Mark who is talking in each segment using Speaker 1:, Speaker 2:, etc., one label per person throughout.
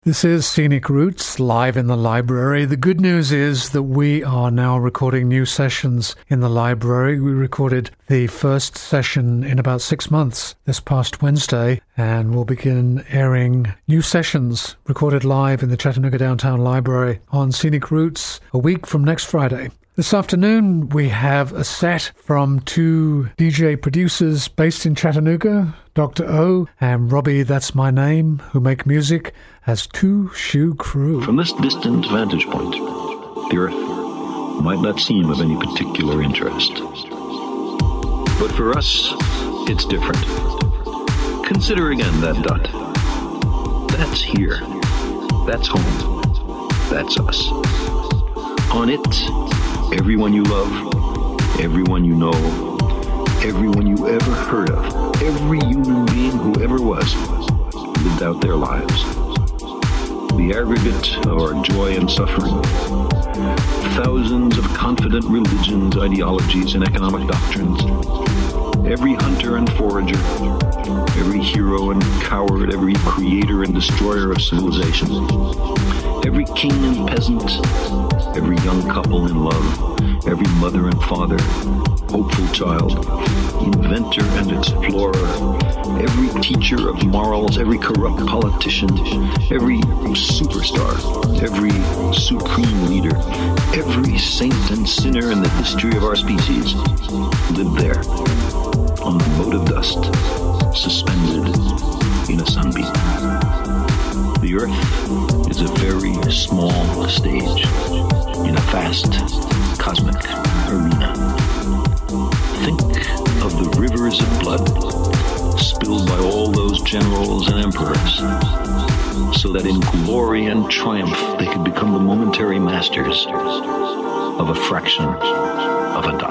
Speaker 1: This is Scenic Roots, live in the library. The good news is that we are now recording new sessions in the library. We recorded the first session in about 6 months this past Wednesday, and we'll begin airing new sessions recorded live in the Chattanooga Downtown Library on Scenic Roots a week from next Friday. This afternoon, we have a set from two DJ producers based in Chattanooga, Dr. O and Robbie That's My Name, who make music as Two Shoe Crew.
Speaker 2: From this distant vantage point, the Earth might not seem of any particular interest. But for us, it's different. Consider again that dot. That's here. That's home. That's us. On it, everyone you love, everyone you know, everyone you ever heard of, every human being who ever was, lived out their lives. The aggregate of our joy and suffering, thousands of confident religions, ideologies, and economic doctrines, every hunter and forager, every hero and coward, every creator and destroyer of civilization, every king and peasant, every young couple in love, every mother and father, hopeful child, inventor and explorer, every teacher of morals, every corrupt politician, every superstar, every supreme leader, every saint and sinner in the history of our species lived there on the mote of dust, suspended in a sunbeam. The Earth is a very small stage in a vast cosmic arena. Think of the rivers of blood spilled by all those generals and emperors, so that in glory and triumph they could become the momentary masters of a fraction of a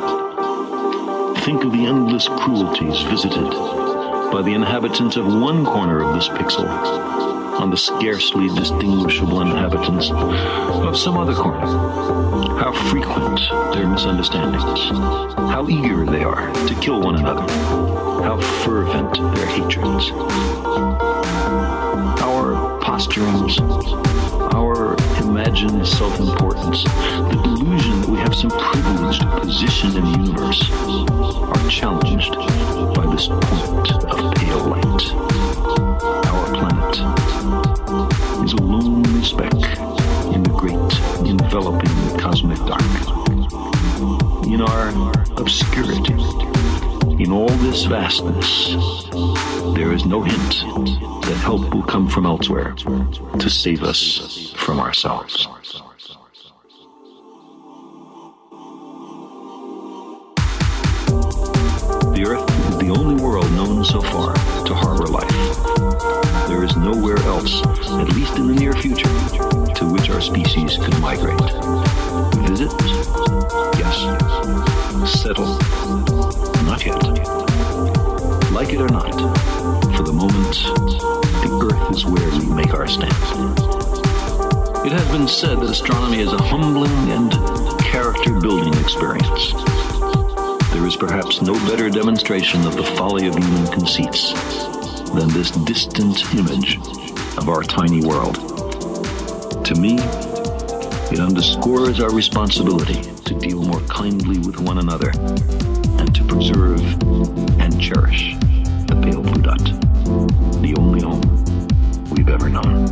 Speaker 2: dot. Think of the endless cruelties visited by the inhabitants of one corner of this pixel on the scarcely distinguishable inhabitants of some other corner. How frequent their misunderstandings, how eager they are to kill one another, how fervent their hatreds. Our posturings, our imagined self-importance, the delusion that we have some privileged position in the universe, are challenged by this point of pale light. Our planet is a lonely speck in the great enveloping cosmic dark. In our obscurity, in all this vastness, there is no hint that help will come from elsewhere to save us from ourselves. The Earth is the only world known so far to harbor life. There is nowhere else, at least in the near future, to which our species could migrate. Visit? Yes. Settle? Not yet. Like it or not, for the moment, the Earth is where we make our stand. It has been said that astronomy is a humbling and character-building experience. There is perhaps no better demonstration of the folly of human conceits than this distant image of our tiny world. To me, it underscores our responsibility to deal more kindly with one another and to preserve and cherish the pale blue dot, the only home we've ever known.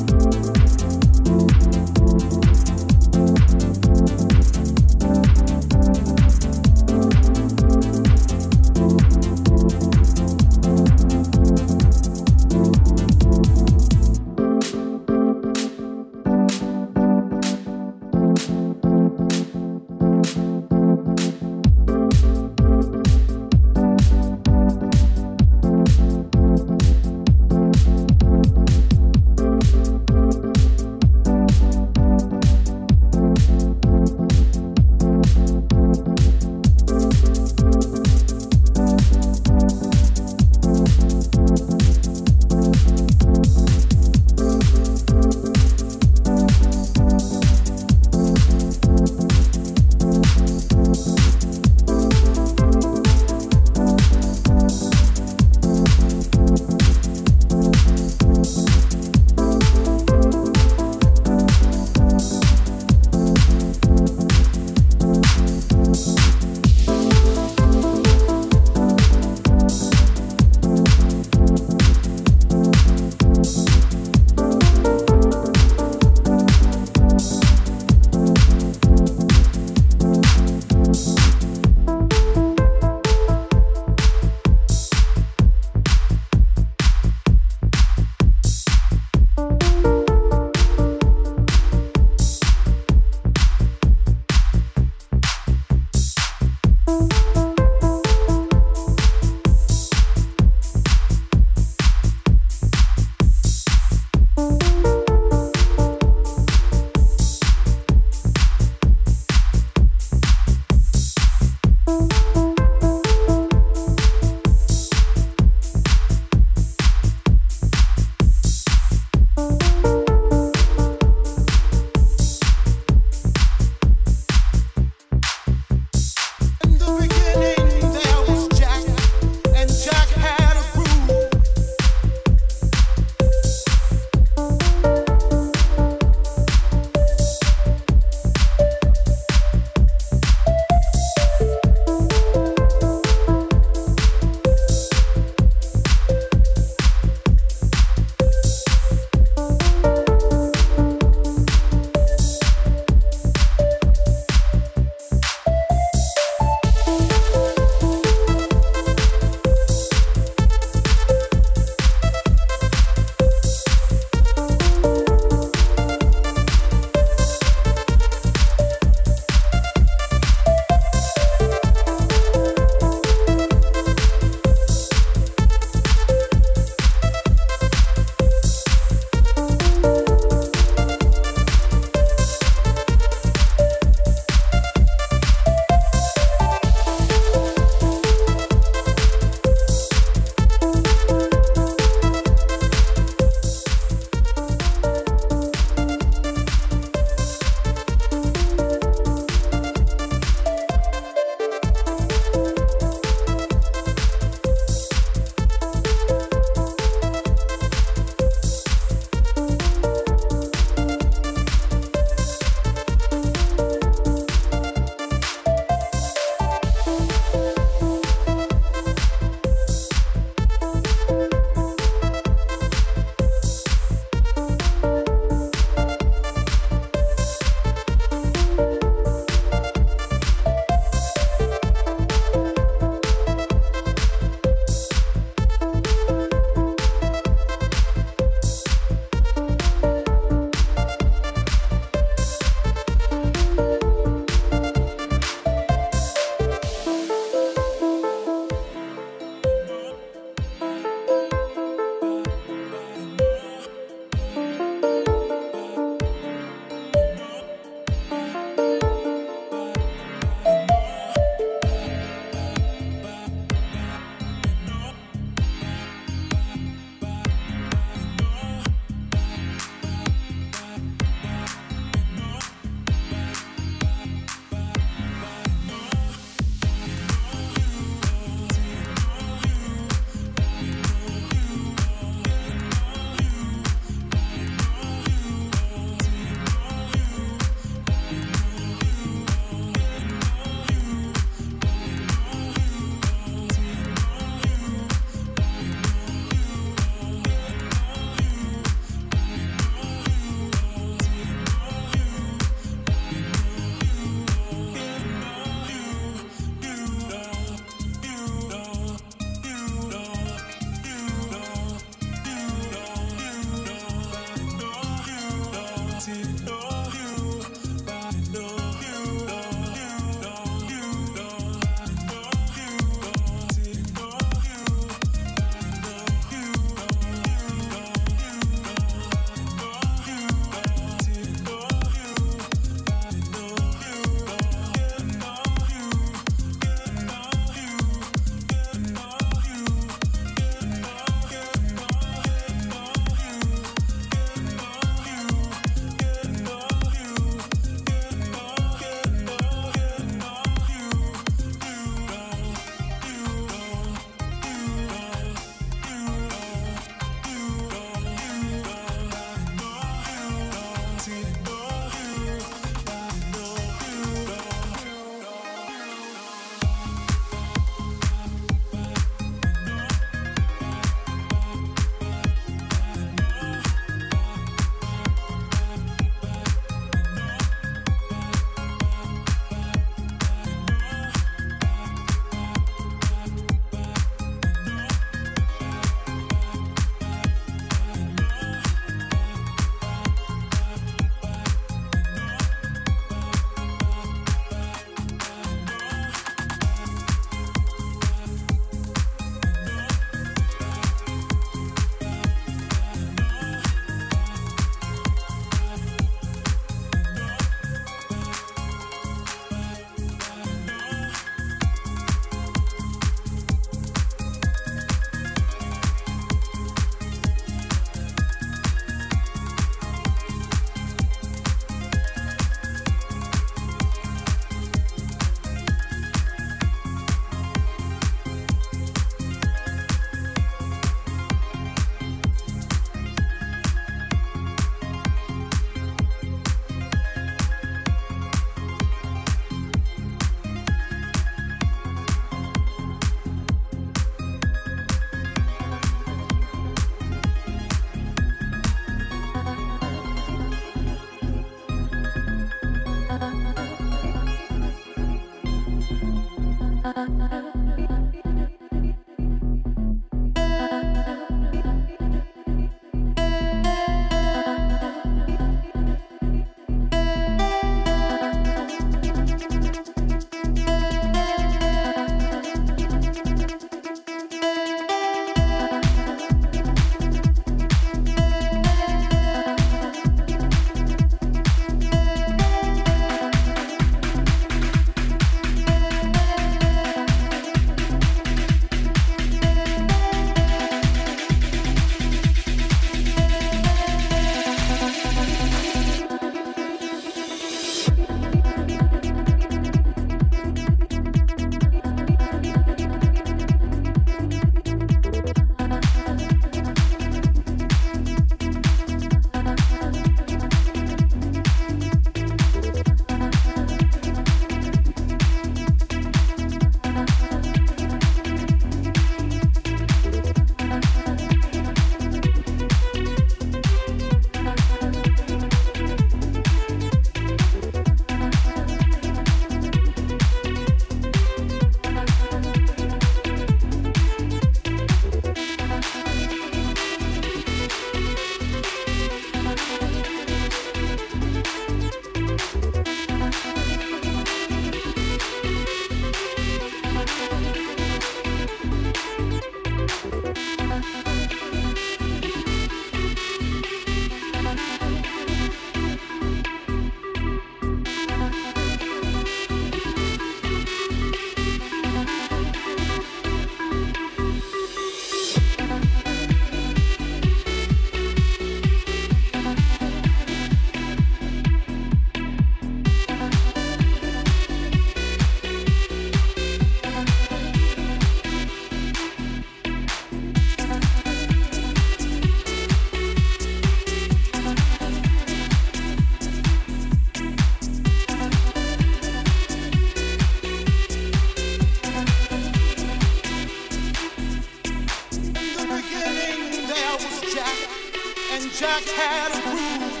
Speaker 3: Jack had a groove.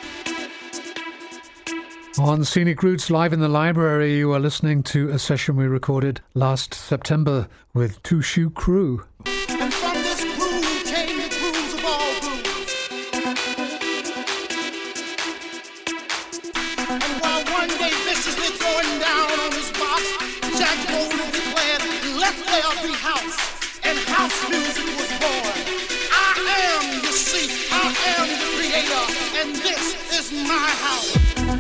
Speaker 1: On Scenic Roots Live in the Library, you are listening to a session we recorded last September with Two Shoe Crew.
Speaker 3: And from this groove came the grooves of all grooves. And while one day viciously throwing down on his box, Jack Golden declared, "Let there be house." And house music was born. I am, you see, I am the creator, and this is my house.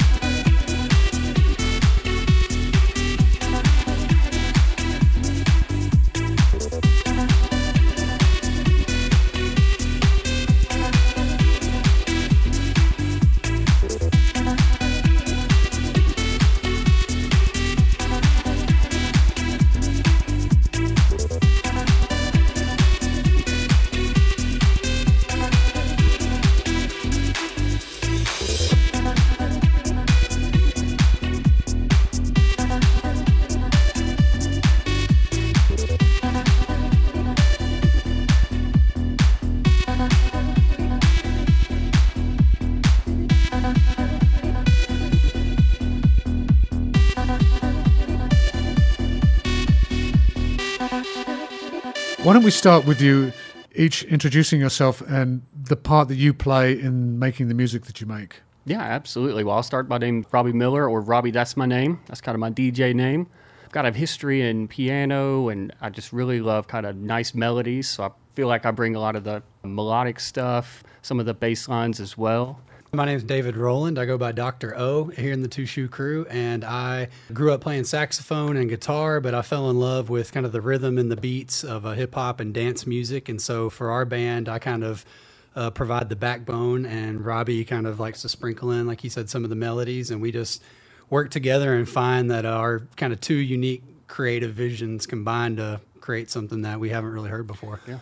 Speaker 1: Why don't we start with you each introducing yourself and the part that you play in making the music that you make?
Speaker 4: Yeah, absolutely. Well, I'll start by name Robbie Miller, or Robbie, that's my name. That's kind of my DJ name. I've got a history in piano, and I just really love kind of nice melodies, so I feel like I bring a lot of the melodic stuff, some of the bass lines as well.
Speaker 5: My name is David Rowland. I go by Dr. O here in the Two Shoe Crew, and I grew up playing saxophone and guitar, but I fell in love with kind of the rhythm and the beats of hip-hop and dance music, and so for our band, I kind of provide the backbone, and Robbie kind of likes to sprinkle in, like he said, some of the melodies, and we just work together and find that our kind of two unique creative visions combine to create something that we haven't really heard before.
Speaker 4: Yeah.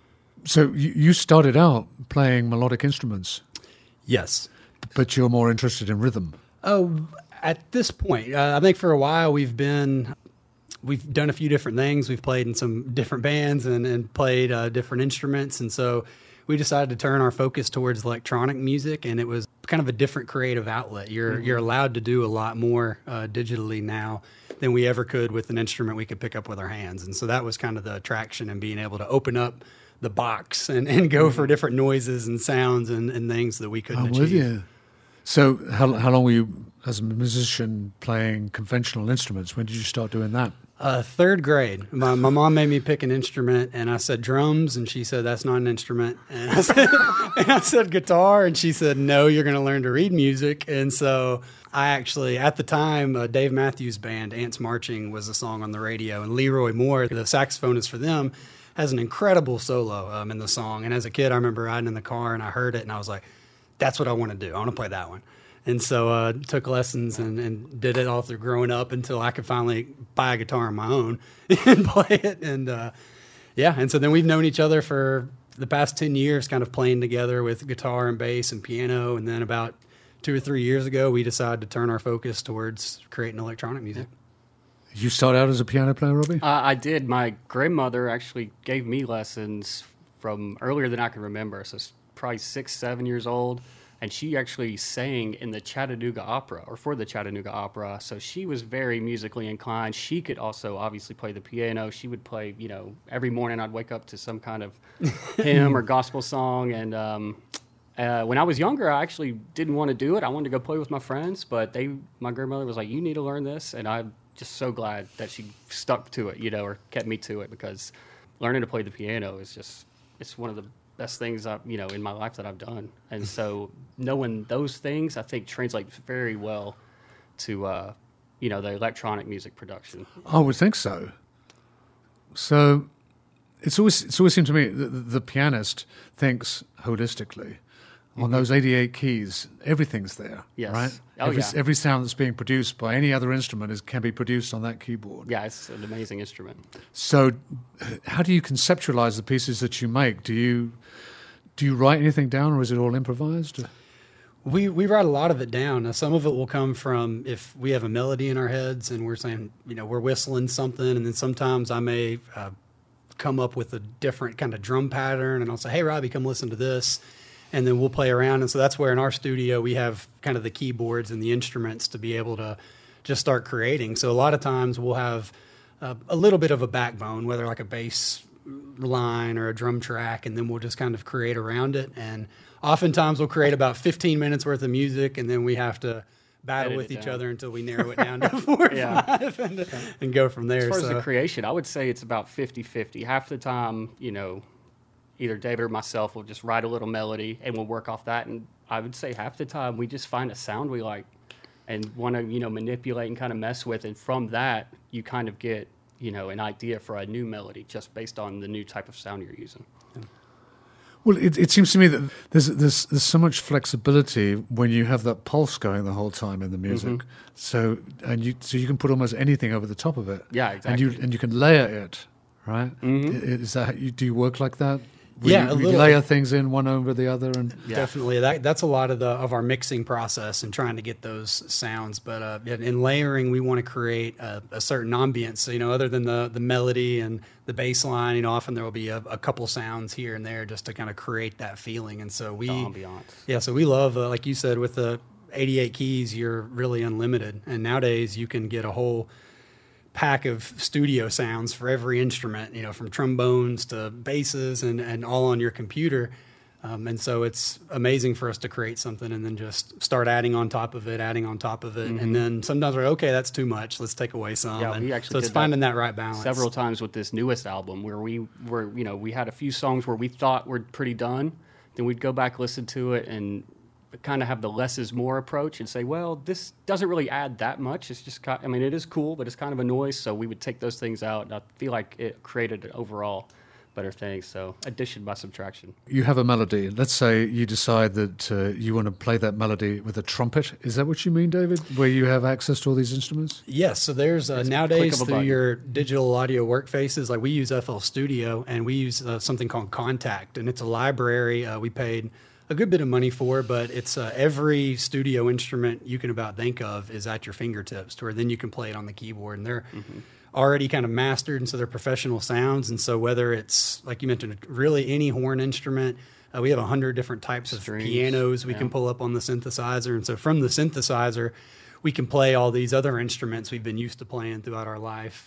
Speaker 1: So you started out playing melodic instruments.
Speaker 5: Yes.
Speaker 1: But you're more interested in rhythm.
Speaker 5: Oh, at this point, I think for a while we've done a few different things. We've played in some different bands and played different instruments. And so we decided to turn our focus towards electronic music, and it was kind of a different creative outlet. You're allowed to do a lot more digitally now than we ever could with an instrument we could pick up with our hands. And so that was kind of the attraction in being able to open up the box and go for different noises and sounds and things that we couldn't achieve.
Speaker 1: With you. So how long were you as a musician playing conventional instruments? When did you start doing that?
Speaker 5: Third grade. My mom made me pick an instrument, and I said drums, and she said, that's not an instrument. And I said guitar, and she said, no, you're going to learn to read music. And so I actually, at the time, Dave Matthews Band, Ants Marching, was a song on the radio, and Leroy Moore, the saxophonist for them, has an incredible solo in the song. And as a kid, I remember riding in the car, and I heard it, and I was like, that's what I want to do. I want to play that one. And so took lessons and did it all through growing up until I could finally buy a guitar on my own and play it. And and so then we've known each other for the past 10 years, kind of playing together with guitar and bass and piano. And then about 2 or 3 years ago, we decided to turn our focus towards creating electronic music.
Speaker 1: You started out as a piano player, Robbie?
Speaker 4: I did. My grandmother actually gave me lessons from earlier than I can remember, so probably 6, 7 years old. And she actually sang in the Chattanooga Opera, or for the Chattanooga Opera. So she was very musically inclined. She could also obviously play the piano. She would play, every morning I'd wake up to some kind of hymn or gospel song. And when I was younger, I actually didn't want to do it. I wanted to go play with my friends, but my grandmother was like, you need to learn this. And I'm just so glad that she stuck to it, or kept me to it, because learning to play the piano is just, it's one of the best things in my life that I've done. And so knowing those things, I think, translates very well to the electronic music production.
Speaker 1: I would think so. So it's always seemed to me that the pianist thinks holistically. On those 88 keys, everything's there,
Speaker 4: yes.
Speaker 1: Right?
Speaker 4: Oh,
Speaker 1: every sound that's being produced by any other instrument can be produced on that keyboard.
Speaker 4: Yeah, it's an amazing instrument.
Speaker 1: So how do you conceptualize the pieces that you make? Do you write anything down, or is it all improvised?
Speaker 5: We write a lot of it down. Now, some of it will come from if we have a melody in our heads and we're saying, we're whistling something, and then sometimes I may come up with a different kind of drum pattern, and I'll say, hey, Robbie, come listen to this. and then we'll play around. And so that's where in our studio we have kind of the keyboards and the instruments to be able to just start creating. So a lot of times we'll have a little bit of a backbone, whether like a bass line or a drum track, and then we'll just kind of create around it. And oftentimes we'll create about 15 minutes worth of music, and then we have to battle with each other until we narrow it down to 4 or 5 and go from there.
Speaker 4: As far as the creation, I would say it's about 50-50. Half the time, either David or myself will just write a little melody and we'll work off that. And I would say half the time we just find a sound we like and want to, manipulate and kind of mess with. And from that, you kind of get, an idea for a new melody just based on the new type of sound you're using.
Speaker 1: Well, it seems to me that there's so much flexibility when you have that pulse going the whole time in the music. So you can put almost anything over the top of it.
Speaker 4: Yeah, exactly.
Speaker 1: And you can layer it, right? Is that do you work like that?
Speaker 5: Yeah,
Speaker 1: you layer things in one over the other, and
Speaker 5: definitely that's a lot of our mixing process and trying to get those sounds. But in layering, we want to create a certain ambience. So, other than the melody and the bass line, often there will be a couple sounds here and there just to kind of create that feeling. And so
Speaker 4: the ambiance.
Speaker 5: Yeah, so we love, like you said, with the 88 keys, you're really unlimited. And nowadays you can get a whole pack of studio sounds for every instrument, from trombones to basses and all on your computer. And so it's amazing for us to create something and then just start adding on top of it. And then sometimes we're okay, that's too much. Let's take away some.
Speaker 4: Yeah, we actually
Speaker 5: so it's finding that right balance.
Speaker 4: Several times with this newest album where we were, we had a few songs where we thought were pretty done. Then we'd go back, listen to it, and kind of have the less is more approach and say, well, this doesn't really add that much. It's just, it is cool, but it's kind of a noise. So we would take those things out. And I feel like it created an overall better thing. So addition by subtraction.
Speaker 1: You have a melody. Let's say you decide that you want to play that melody with a trumpet. Is that what you mean, David? Where you have access to all these instruments?
Speaker 5: Yes. So there's nowadays through your digital audio workfaces, like we use FL Studio and we use something called Contact, and it's a library we paid a good bit of money for, but it's every studio instrument you can about think of is at your fingertips, to where then you can play it on the keyboard, and they're already kind of mastered, and so they're professional sounds. And so whether it's, like you mentioned, really any horn instrument, we have 100 different types of pianos we can pull up on the synthesizer, and so from the synthesizer we can play all these other instruments we've been used to playing throughout our life.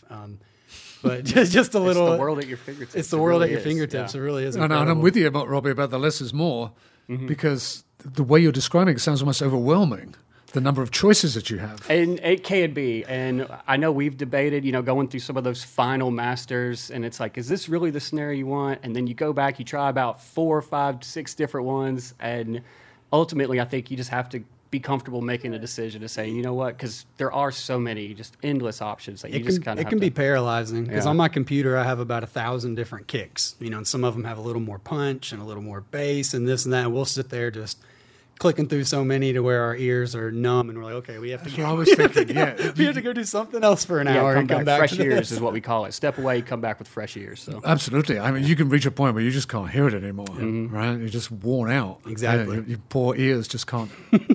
Speaker 5: But just a little.
Speaker 4: It's the world at your fingertips.
Speaker 5: It's the world at your fingertips. Yeah. It really is.
Speaker 1: And I'm with you, Robbie, about the less is more, because the way you're describing it sounds almost overwhelming, the number of choices that you have.
Speaker 4: And it can be. And I know we've debated, going through some of those final masters, and it's like, is this really the snare you want? And then you go back, you try about 4, 5, 6 different ones, and ultimately I think you just have to be comfortable making a decision to say, you know what, because there are so many just endless options that you just kind of
Speaker 5: it can be paralyzing, because on my computer I have about 1,000 different kicks, and some of them have a little more punch and a little more bass and this and that, and we'll sit there just clicking through so many to where our ears are numb, and we're like, okay, we have to
Speaker 1: go. I was thinking,
Speaker 5: we have to go do something else for an hour and come back.
Speaker 4: Fresh ears is what we call it. Step away, come back with fresh ears. So
Speaker 1: absolutely. You can reach a point where you just can't hear it anymore, right? You're just worn out.
Speaker 5: Exactly.
Speaker 1: Your poor ears just can't.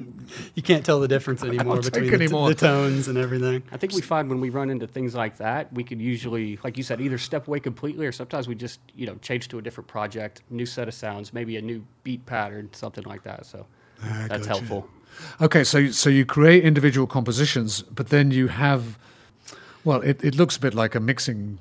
Speaker 5: You can't tell the difference anymore between the tones and everything.
Speaker 4: I think we find when we run into things like that, we could usually, like you said, either step away completely, or sometimes we just, change to a different project, new set of sounds, maybe a new beat pattern, something like that. So that's helpful. Okay,
Speaker 1: so you create individual compositions, but then you have, well, it looks a bit like a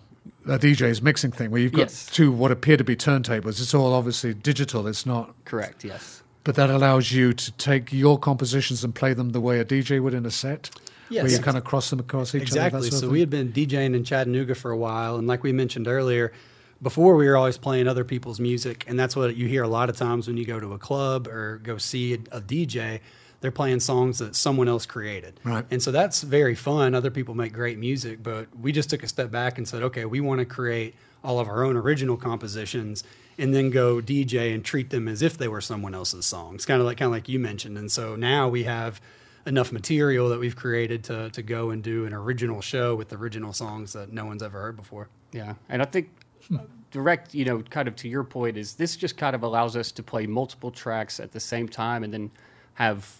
Speaker 1: DJ's mixing thing, where you've got two what appear to be turntables. It's all obviously digital. It's not
Speaker 4: correct. Yes.
Speaker 1: But that allows you to take your compositions and play them the way a DJ would in a set? Yes. Where you kind of cross them across each other?
Speaker 5: Exactly. So we had been DJing in Chattanooga for a while, and like we mentioned earlier, before we were always playing other people's music, and that's what you hear a lot of times when you go to a club or go see a DJ. They're playing songs that someone else created.
Speaker 1: Right.
Speaker 5: And so that's very fun. Other people make great music, but we just took a step back and said, okay, we want to create all of our own original compositions and then go DJ and treat them as if they were someone else's songs, kind of like you mentioned. And so now we have enough material that we've created to go and do an original show with original songs that no one's ever heard before.
Speaker 4: Yeah, and I think direct, kind of to your point, is this just kind of allows us to play multiple tracks at the same time and then have,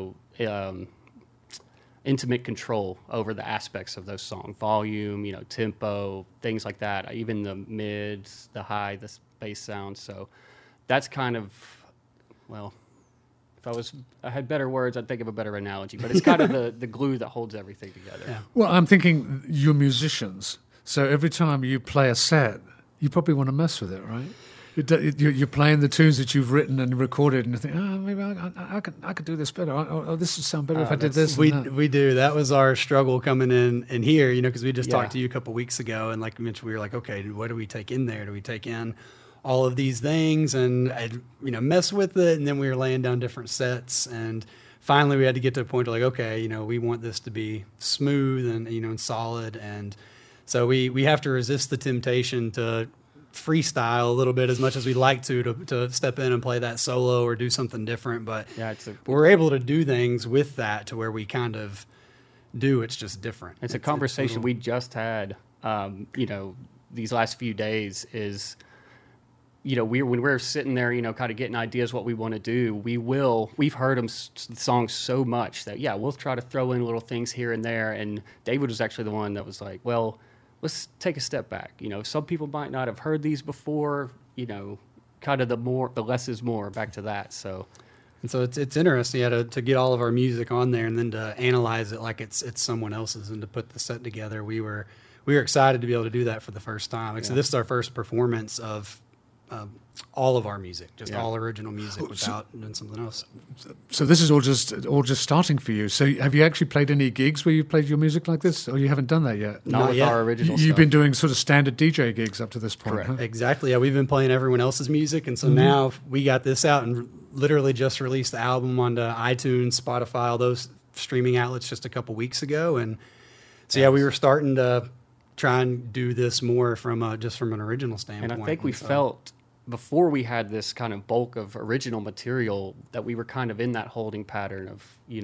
Speaker 4: intimate control over the aspects of those songs, volume, tempo, things like that, even the mids, the high, the bass sound. So that's kind of well, if I had better words, I'd think of a better analogy. But it's kind of the glue that holds everything together.
Speaker 5: Yeah.
Speaker 1: Well, I'm thinking you're musicians, so every time you play a set, you probably want to mess with it, right? You're playing the tunes that you've written and recorded, and you think, maybe I could do this better. Oh, this would sound better if I did this.
Speaker 5: We do. That was our struggle coming in here, because we just talked to you a couple weeks ago, and like you mentioned, we were like, okay, what do we take in there? Do we take in all of these things and mess with it? And then we were laying down different sets, and finally we had to get to a point of like, okay, we want this to be smooth and and solid, and so we have to resist the temptation to freestyle a little bit as much as we'd like to step in and play that solo or do something different, but we're able to do things with that to where we kind of do. It's just different.
Speaker 4: It's a conversation we just had these last few days is when we're sitting there kind of getting ideas what we want to do, we've heard songs so much that we'll try to throw in little things here and there, and David was actually the one that was like, well, let's take a step back. Some people might not have heard these before, kind of the less is more, back to that. So
Speaker 5: it's interesting to get all of our music on there and then to analyze it like it's someone else's and to put the set together. We were excited to be able to do that for the first time. So this is our first performance of all of our music, just all original music without doing something else.
Speaker 1: So this is all just starting for you. So have you actually played any gigs where you've played your music like this, or you haven't done that yet?
Speaker 4: Not with
Speaker 5: yet.
Speaker 4: Our original
Speaker 1: You've
Speaker 4: stuff.
Speaker 1: been doing sort of standard DJ gigs up to this point.
Speaker 4: Correct.
Speaker 1: Huh?
Speaker 5: Exactly. Yeah, we've been playing everyone else's music, and so now we got this out and literally just released the album onto iTunes, Spotify, all those streaming outlets just a couple weeks ago, and so we were starting to try and do this more from an original standpoint.
Speaker 4: And I think we felt before we had this kind of bulk of original material that we were kind of in that holding pattern of,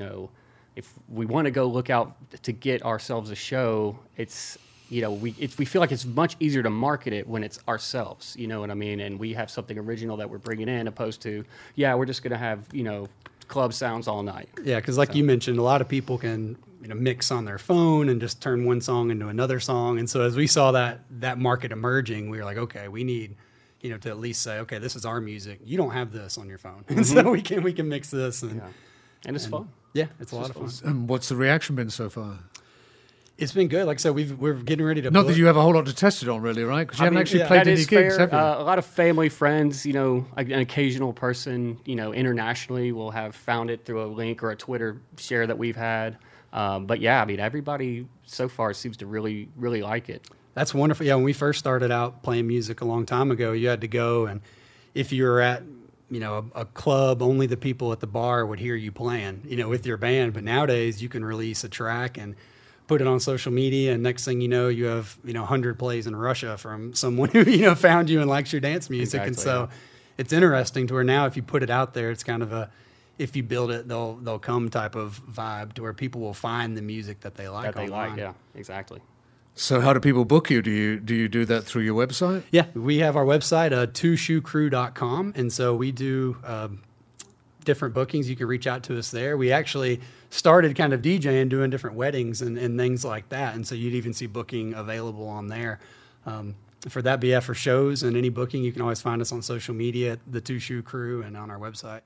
Speaker 4: if we want to go look out to get ourselves a show, it's, we feel like it's much easier to market it when it's ourselves, you know what I mean? And we have something original that we're bringing in, opposed to, we're just going to have, club sounds all night.
Speaker 5: Yeah, because like you mentioned, a lot of people can mix on their phone and just turn one song into another song. And so as we saw that market emerging, we were like, okay, we need to at least say, okay, this is our music. You don't have this on your phone, and so we can mix this, and
Speaker 4: it's fun.
Speaker 5: Yeah, it's a lot of fun.
Speaker 1: And what's the reaction been so far?
Speaker 5: It's been good. Like I said, we're getting ready to.
Speaker 1: Not that you have a whole lot to test it on, really, right? Because you haven't actually played any gigs, have you?
Speaker 4: A lot of family, friends, an occasional person, internationally will have found it through a link or a Twitter share that we've had. But everybody so far seems to really, really like it.
Speaker 5: That's wonderful. Yeah, when we first started out playing music a long time ago, you had to go, and if you were at a club, only the people at the bar would hear you playing, with your band. But nowadays, you can release a track and put it on social media, and next thing you know, you have 100 plays in Russia from someone who found you and likes your dance music.
Speaker 4: Exactly,
Speaker 5: and so it's interesting to where now if you put it out there, it's kind of if you build it, they'll come type of vibe to where people will find the music that they like.
Speaker 4: Yeah, exactly.
Speaker 1: So how do people book you? Do you do that through your website?
Speaker 5: Yeah, we have our website, twoshoecrew.com, and so we do different bookings. You can reach out to us there. We actually started kind of DJing, doing different weddings and things like that, and so you'd even see booking available on there. For that, but for shows and any booking, you can always find us on social media, the Two Shoe Crew, and on our website.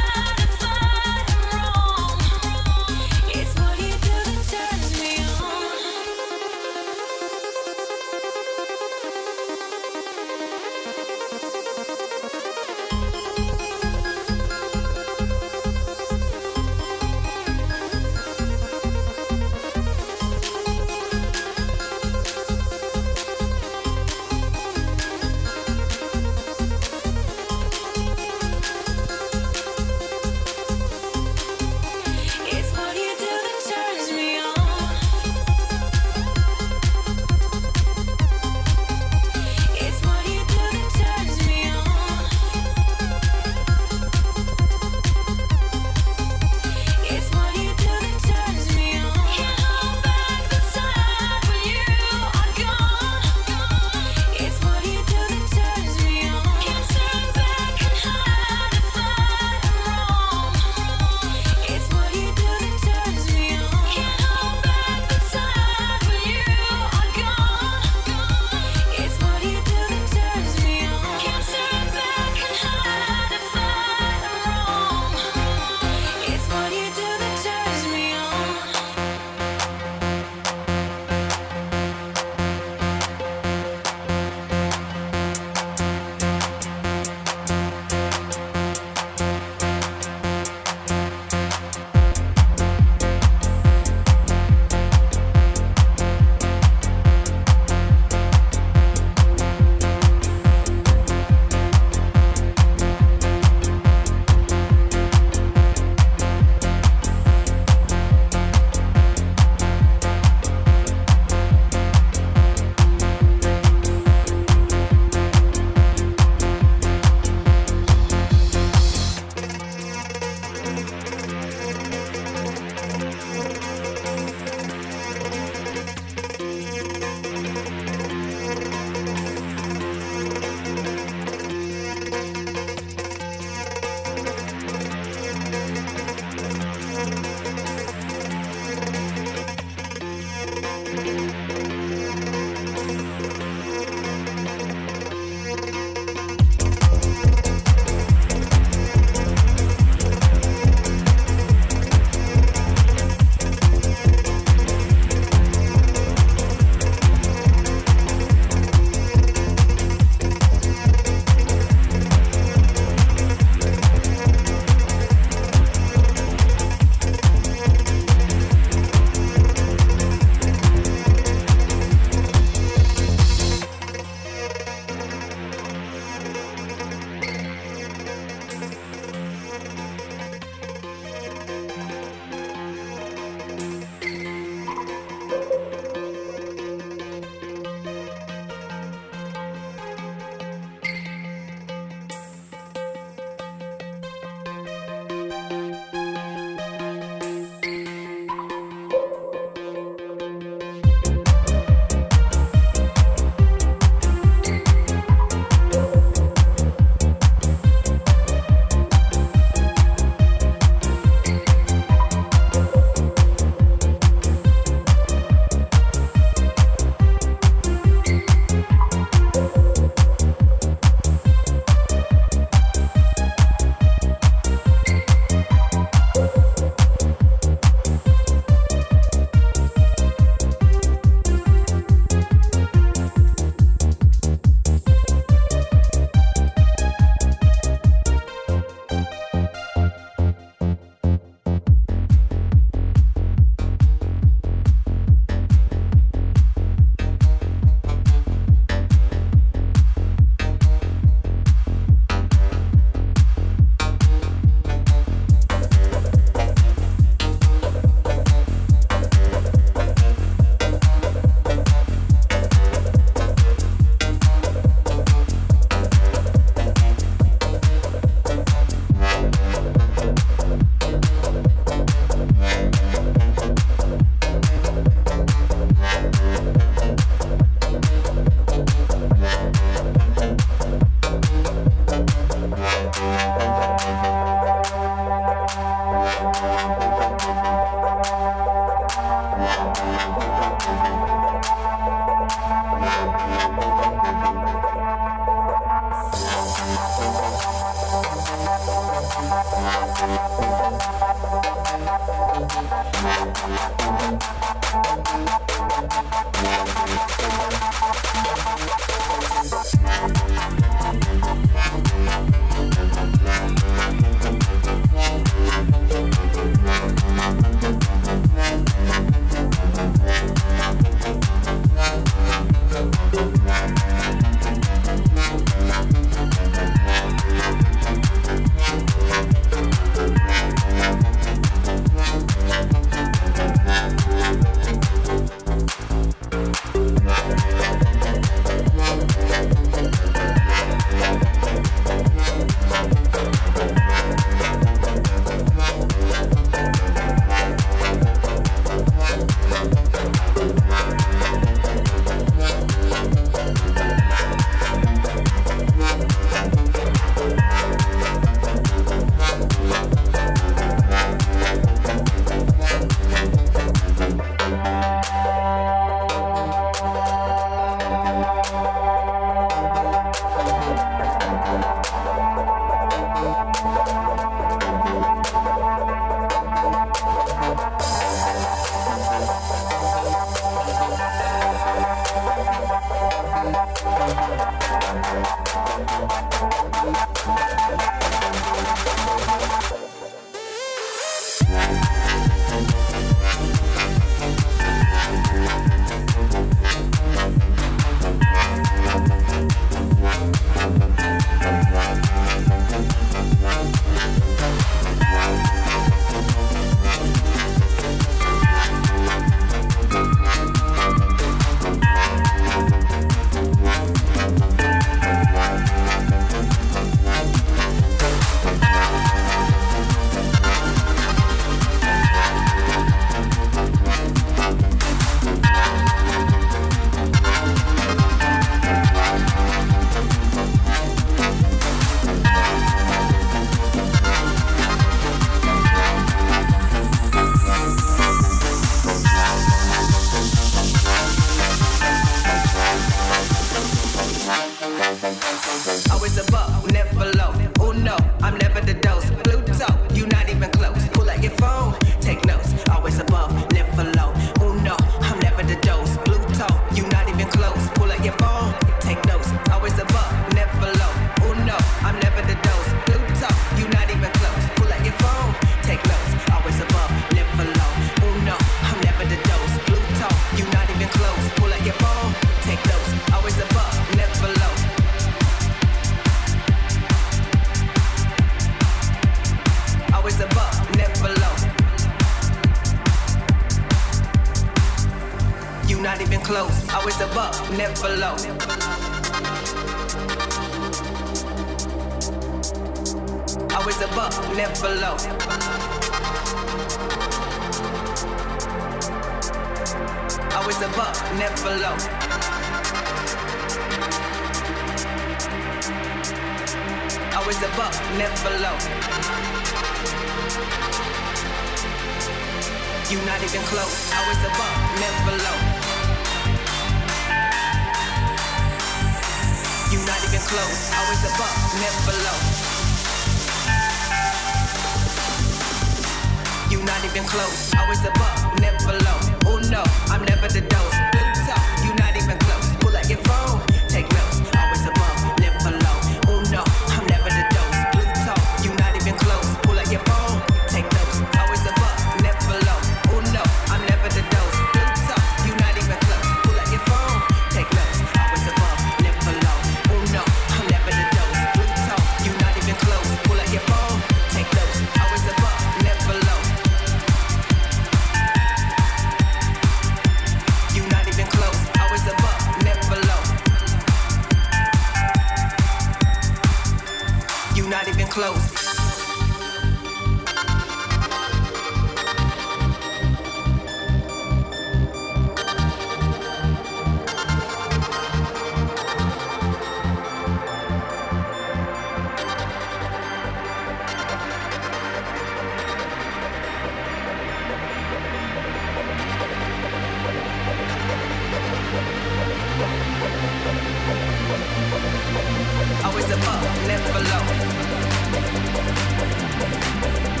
Speaker 6: Always above, never below.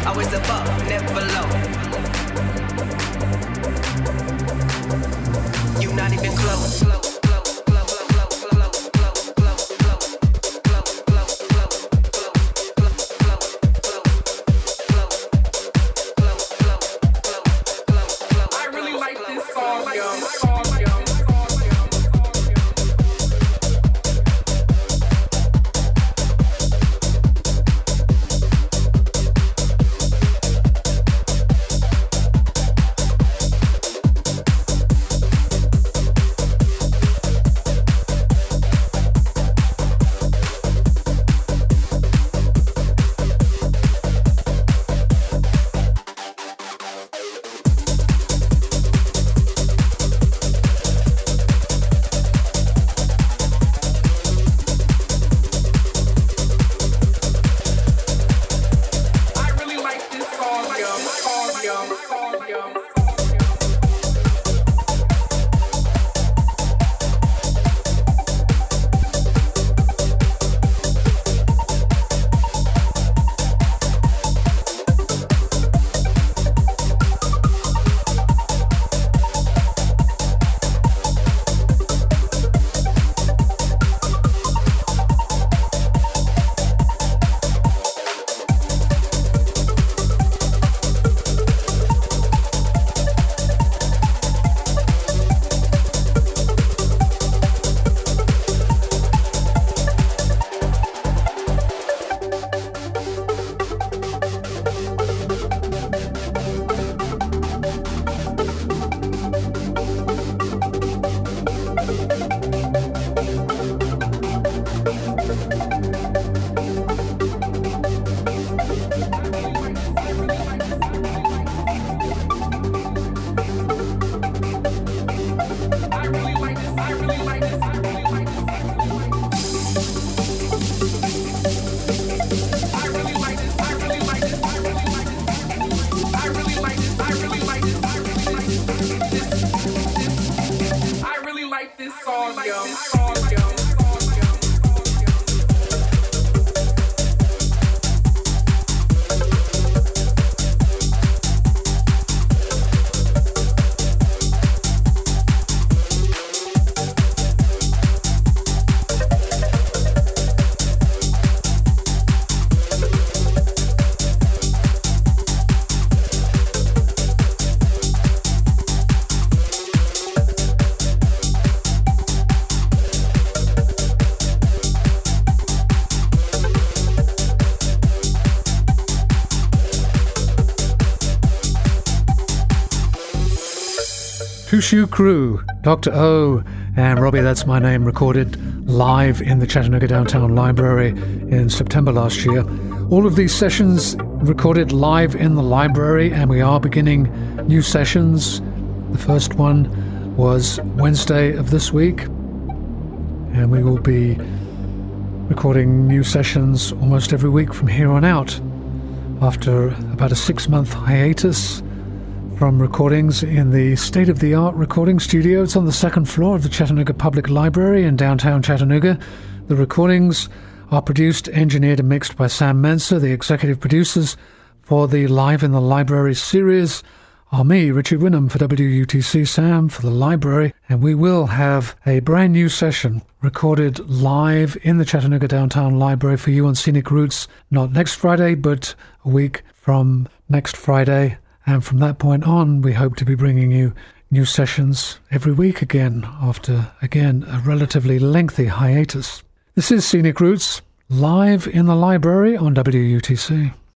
Speaker 6: Always above, never below. You not even close.
Speaker 1: Two Shoe Crew, Dr. O and Robbie That's My Name, recorded live in the Chattanooga Downtown Library in September last year. All of these sessions recorded live in the library, and we are beginning new sessions. The first one was Wednesday of this week, and we will be recording new sessions almost every week from here on out, after about a 6-month hiatus from recordings in the state-of-the-art recording studio. It's on the second floor of the Chattanooga Public Library in downtown Chattanooga. The recordings are produced, engineered, and mixed by Sam Menser. The executive producers for the Live in the Library series are me, Richard Winham, for WUTC, Sam for the library, and we will have a brand new session recorded live in the Chattanooga Downtown Library for you on Scenic Roots, not next Friday, but a week from next Friday. And from that point on, we hope to be bringing you new sessions every week again, after, again, a relatively lengthy hiatus. This is Scenic Roots, live in the library on WUTC.